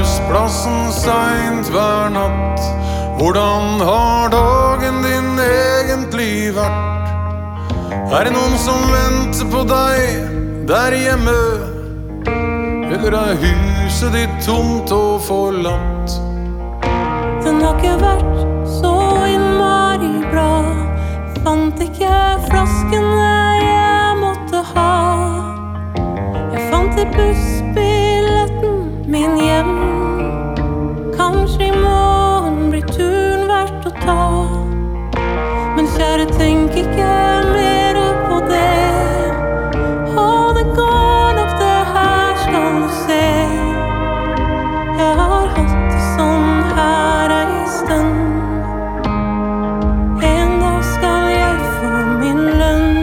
bussplassen sent hver natt. Hvordan har dagen din egentlig vært? Det noen som venter på deg der hjemme? Eller huset ditt tomt og forlatt? Den har ikke vært så innmari bra. Fant ikke flaskene jeg måtte ha. Jeg fant bussbilletten min hjem. Kanskje i morgen blir turen verdt å ta. Men kjære, tenk ikke mer på det. Og det går nok, det her skal du se. Jeg har hatt det sånn her ei stund. En dag skal jeg få min lønn.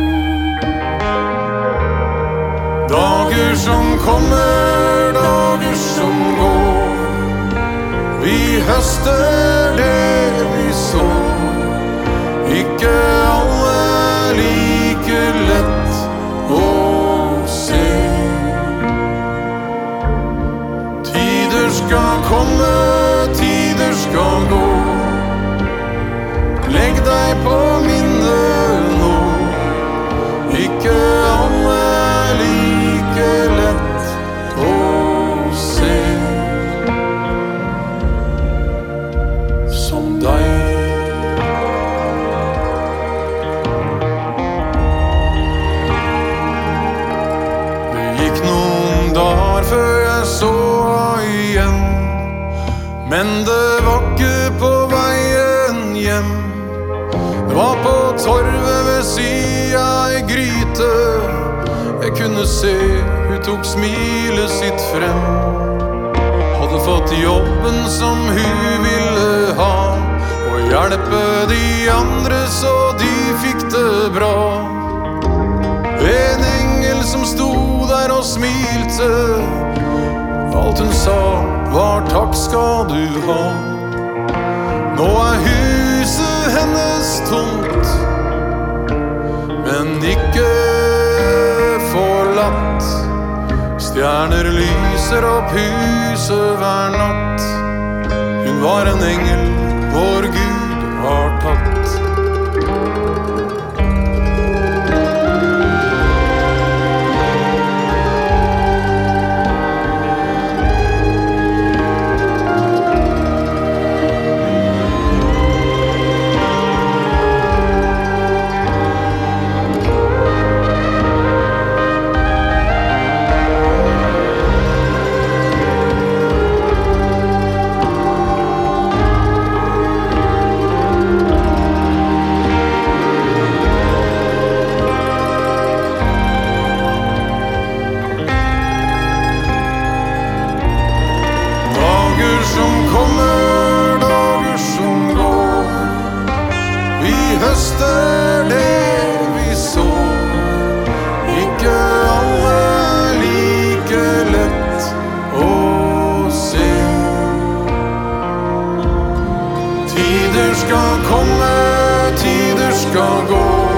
Dager som kommer, dager som går. Vi høster det vi sår. Ikke alle like lett å se. Tider skal komme, tider skal gå. Legg deg på minnet nå. Ikke alle like lett å se som deg. Det gikk noen dager før jeg så igjen, men det var ikke på veien hjem. Det var på torvet ved sida I gryte. Jeg kunne se hun tok smilet sitt frem. Hadde fått jobben som hun ville ha, og hjelpe de andre så de fikk det bra. En engel som sto der og smilte. Alt hun sa var takk skal du ha. Nå huset hennes tomt, men ikke forlatt. Stjerner lyser opp huset hver natt. Hun var en engel vår Gud har tatt. Høster det vi sår. Ikke alle like lett å se. Tider skal komme, tider skal gå.